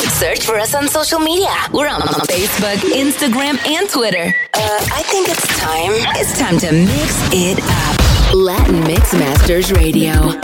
Search for us on social media. We're on Facebook, Instagram, and Twitter. I think it's time. It's time to mix it up. Latin Mix Masters Radio.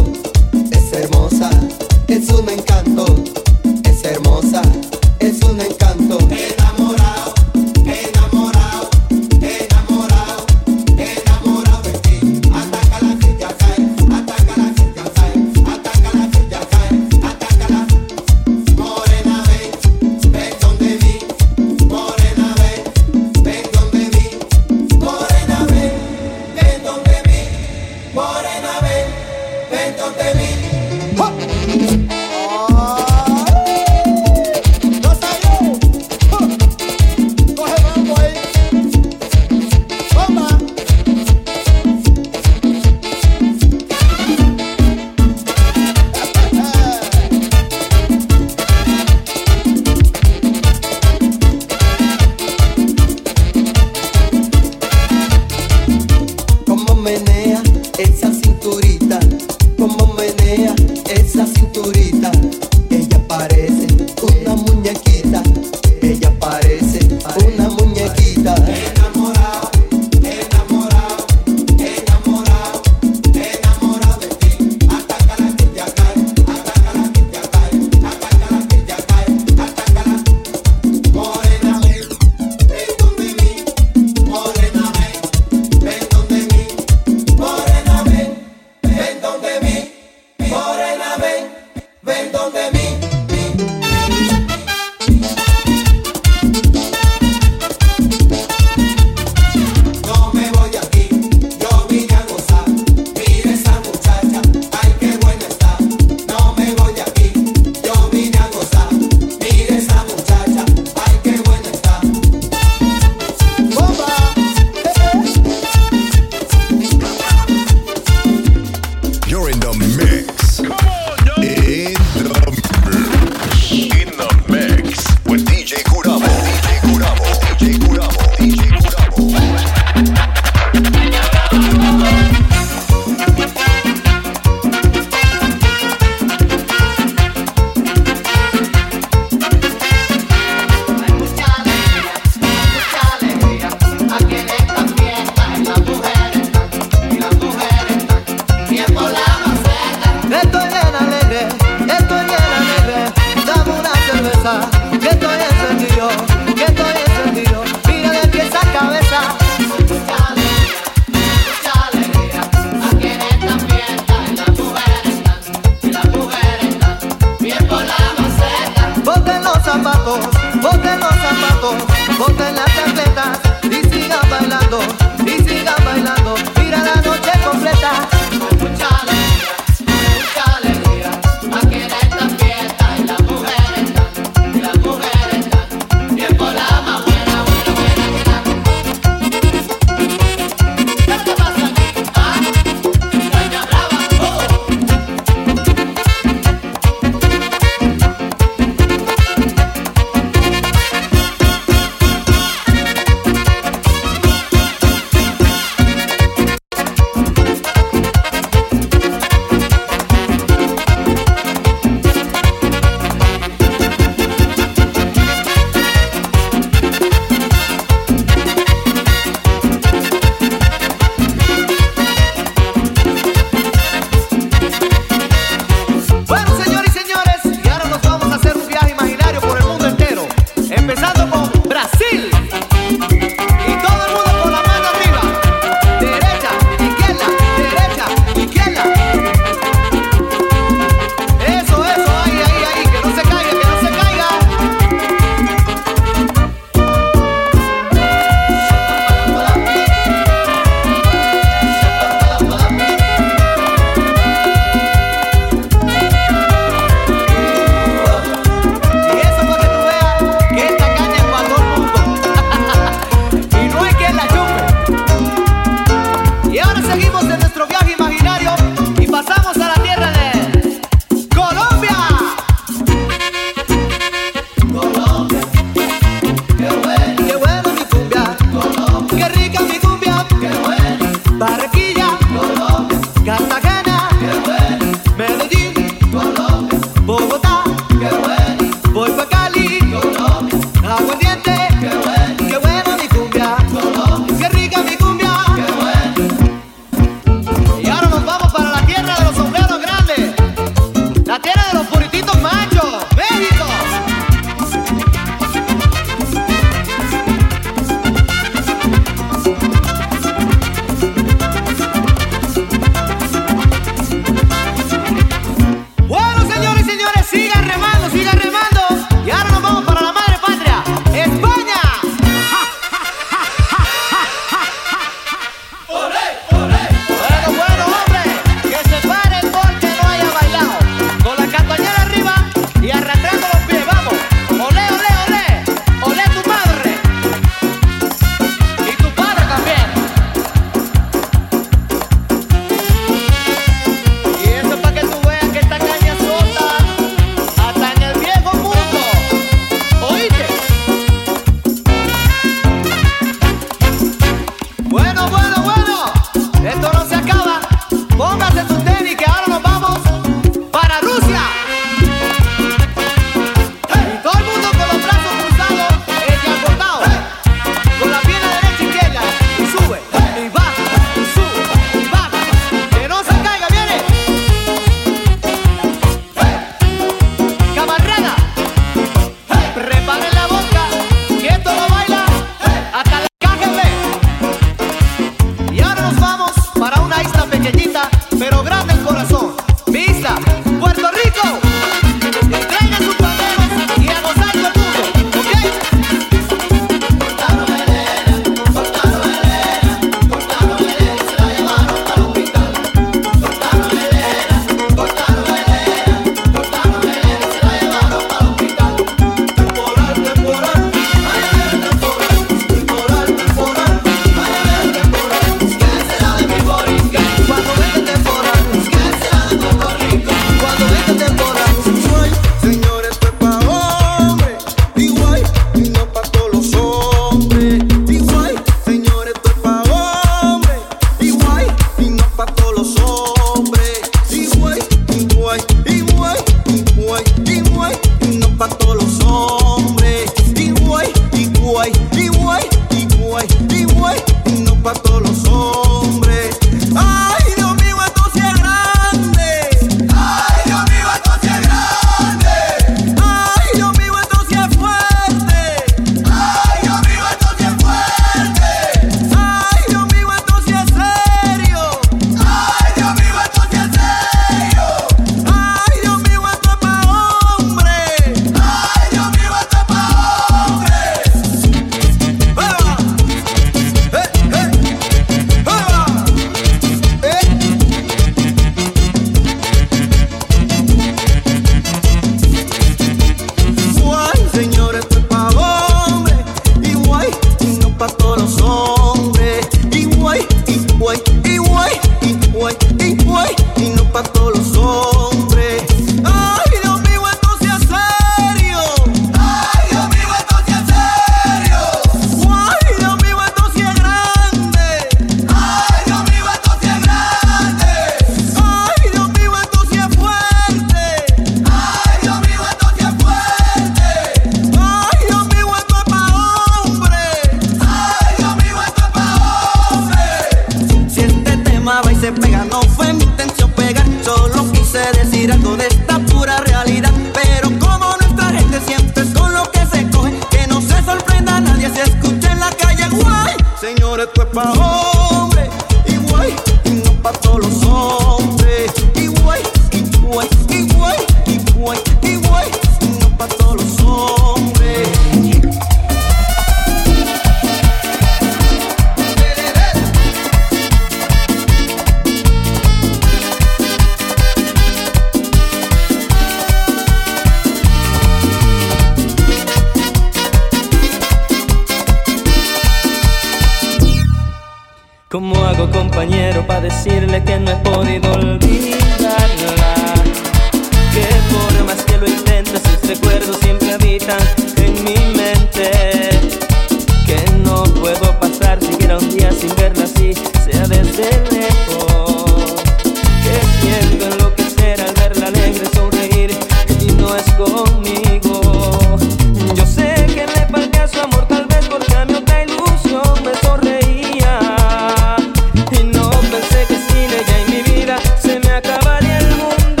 algo, compañero, para decirle que no he podido olvidarla. Que por más que lo intente, sus recuerdos siempre habitan en mi mente. Que no puedo pasar siquiera un día sin verla así, sea desde lejos. Que siento enloquecer al verla alegre sonreír y no es conmigo. Yo sé que le falté a su amor, tal vez porque a mi otra ilusión me sonreía. Y no pensé que sin ella en mi vida se me acabaría el mundo.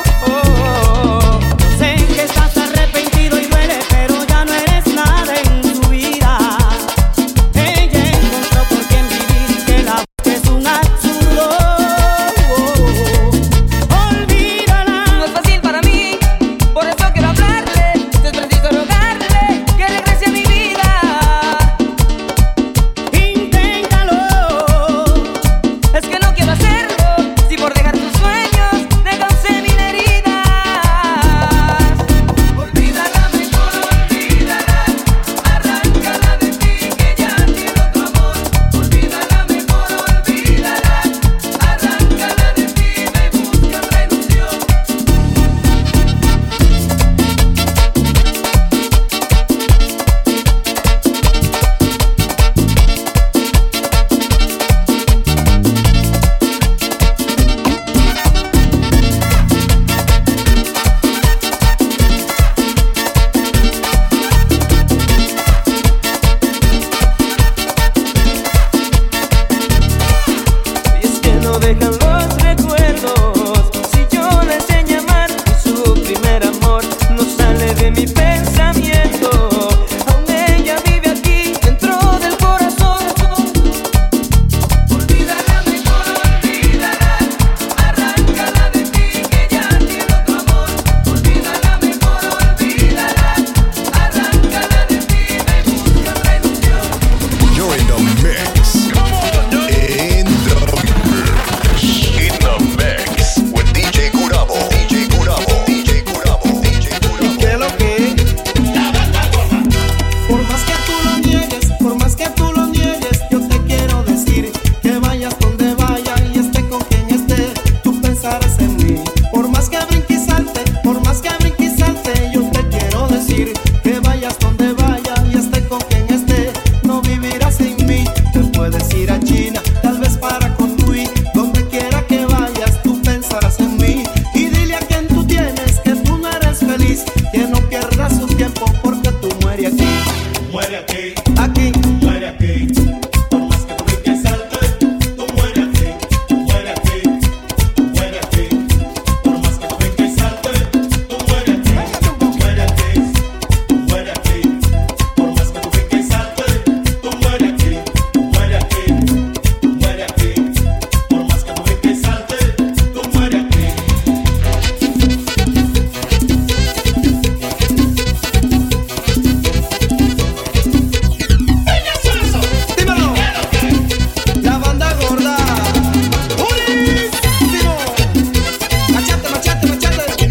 Sé que estás arrepentido y duele, pero ya no eres nada en tu vida. Ella encontró por quien vivir, que la que es un absurdo. Olvídala. No es fácil para mí, por eso quiero hablarle. Es preciso rogarle que regrese a mi vida. Inténtalo. Es que no quiero hacerlo, si por dejar tus sueños te causé mil heridas. Olvídala, mejor olvídala. Arráncala de ti, que ya tiene otro amor. Olvídala, mejor olvídala. Arráncala de ti, me busca otra ilusión. Y es que no dejan los recuerdos. Si yo le enseño a amar, su primer amor no sale de mi pensamiento. Aún ella vive aquí dentro del corazón. Olvídala, mejor olvídala. Arráncala de ti, que ya tiene otro amor. Olvídala, mejor olvídala. Arráncala de ti, me busca otra ilusión. You're in the mix. In the mix with DJ Curabo. DJ Curabo. DJ Curabo. DJ Curabo. ¿Qué es lo que? Por más que tú lo niegues, por más que tú lo niegues, yo te quiero decir que vayas donde vayas y esté con quien esté, tú pensarás en mí. Por más que brinque y salte, por más que brinque y salte, yo te quiero decir que vayas donde vayas y esté con quien esté, no vivirás sin mí. Te puedes ir a China, tal vez para construir, donde quiera que vayas, tú pensarás en mí. Y dile a quien tú tienes que tú no eres feliz, que no pierdas su tiempo porque tú mueres aquí. Muere aquí, Aquí, muere aquí. Por más que tú brinques salte, tú muere aquí, muere aquí, muere aquí. Por más que tú brinques salte, tú muere aquí, muere aquí, muere aquí. Por más que tú brinques salte, tú muere aquí, muere aquí, muere aquí. Por más que tú brinques salte, tú muere aquí. dímelo. La banda gorda. ¡Durísimo! Machate, machate, machate.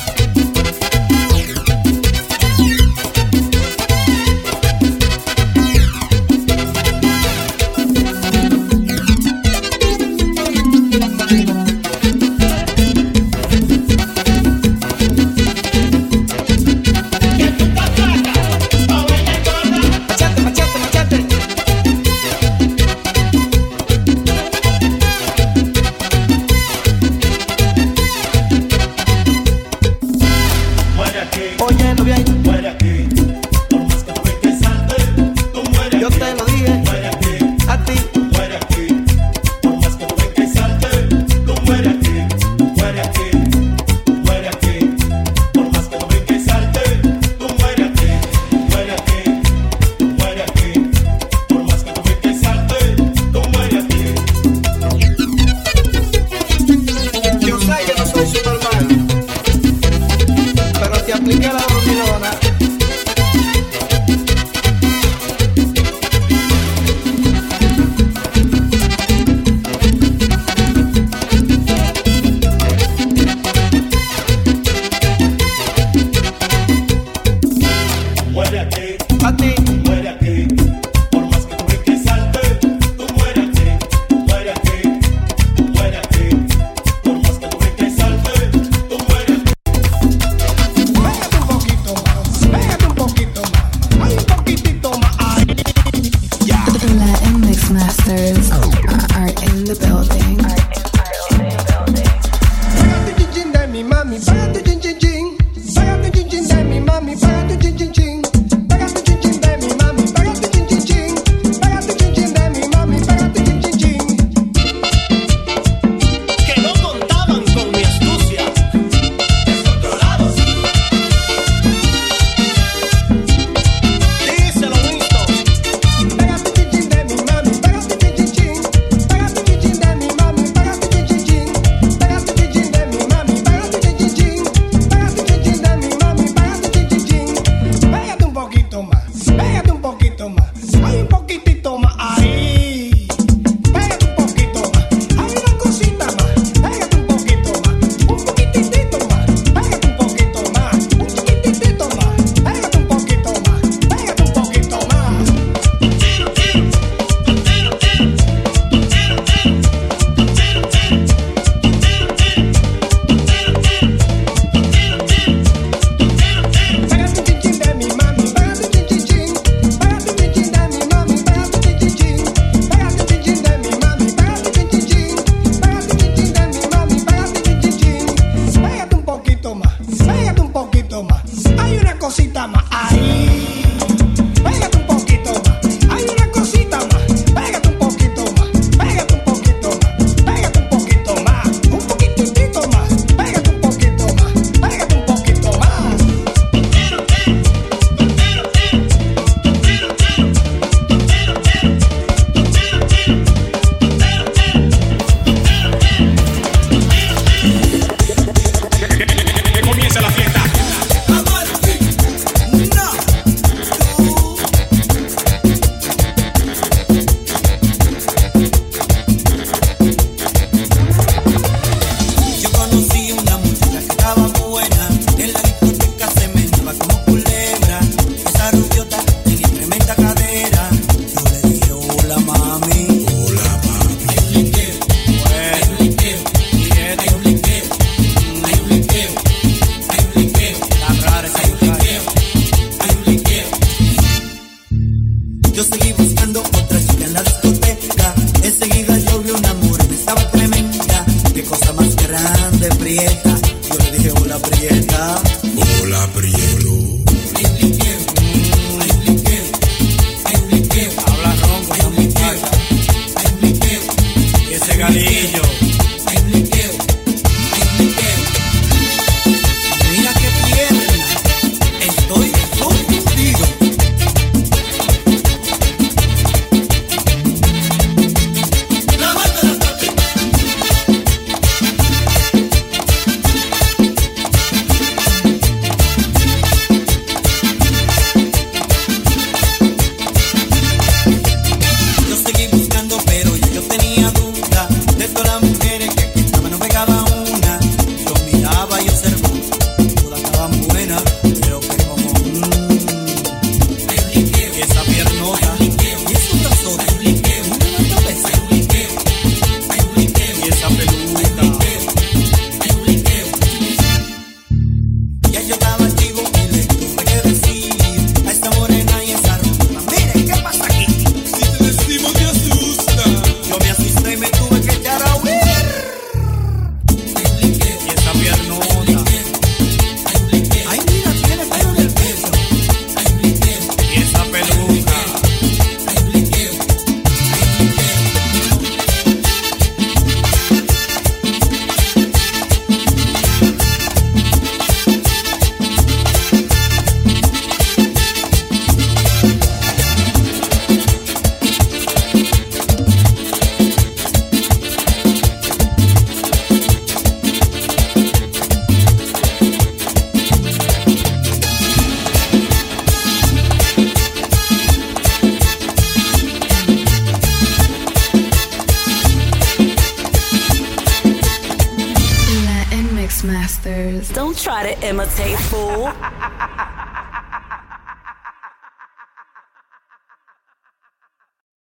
Machate, machate, machate. Muere aquí, Óyelo bien, muere aquí. Por más que tú brinques salte, tú muere yo aquí, te lo dije muere aquí. a ti. Muere aquí, por más que tú brinques salte, tú muere aquí, muere aquí, muere aquí. Por más que tú brinques salte, tú muere aquí, muere aquí, muere aquí. Por más que tú brinques salte, tú muere aquí. Yo sé que no soy Superman, pero te apliqué la dormilona. mami, pégate un chin chin chin. Pégate un chin chin de mi mami, pégate un chin chin chin. Pégate un chin chin de mi mami, pégate un chin chin chin. Que no contaban con mi astucia. Descontrolados. Díselo, Winston. Pégate un chin chin de mi mami, pégate un chin chin chin. Pégate un chin chin de mi mami, pégate un chin chin chin. Pégate un chin chin de mi mami, pégate un chin chin chin. Pégate un chin chin de mi mami, pégate un chin chin chin. Pégate un poquito más, pégate un poquito más. Hay un poquitito más ahí. Pégate un poquito más, hay una cosita más. Pégate un poquito más, un poquitito más. Pégate un poquito más, un chiquitito más. Pégate un poquito más, pégate un poquito más. Pégate un chin chin de mi mami, pégate un chin chin chin. Pégate un chin chin de mi mami, pégate un chin chin chin. Pégate un chin chin de mi mami, pégate un chin chin chin. Pégate un chin chin de mi mami, pégate un chin chin chin. Pégate un poquito más, pégate un poquito más. Hay una cosita más ahí. Pégate un poquito más, hay una cosita más. Pégate un poquito más, pégate un poquito más. Pégate un poquito más, un poquitito más. Pégate un poquito más, pégate un poquito más. Que comience la fiesta. Yo conocí una muchacha que estaba buena, en la discoteca se meneaba como culebra, esa rubiota tenía tremenda cadera. Yo le dije hola mami, hola mami. Hay un liqueo, hay un liqueo, hay un liqueo, hay un liqueo, hay un liqueo, está rara esa liqueo, hay un liqueo. Yo seguí buscando otra chica en la discoteca, enseguida yo vi una morena, estaba tremenda, qué cosa más grande, prieta. Yo le dije hola prieta, hola prieto. Hay un liqueo, hay un liqueo, hay un liqueo. Habla ronco, hay un liqueo, hay un liqueo. Y ese galillo, hay un liqueo, hay un liqueo. Mira qué pierna, estoy confundido. La mata la toque. Yo seguí buscando, pero yo tenía duda de todas las mujeres que aquí estaban, no pegaba una. Yo miraba y observaba, todas estaban buenas, pero que como y esa piernota, y esos brazos, una cabeza, y esa peluca, ya yo estaba activo y le tuve que decir a esta morena y esa ruta, mire, ¿qué pasa aquí? Si te decimos te asusta. Yo me asusté y me tuve que echar a huir. Y esa piernota, ay mira, tiene pelo en el pecho, y esa peluca. Latin Mix Masters. Don't try to imitate, fool.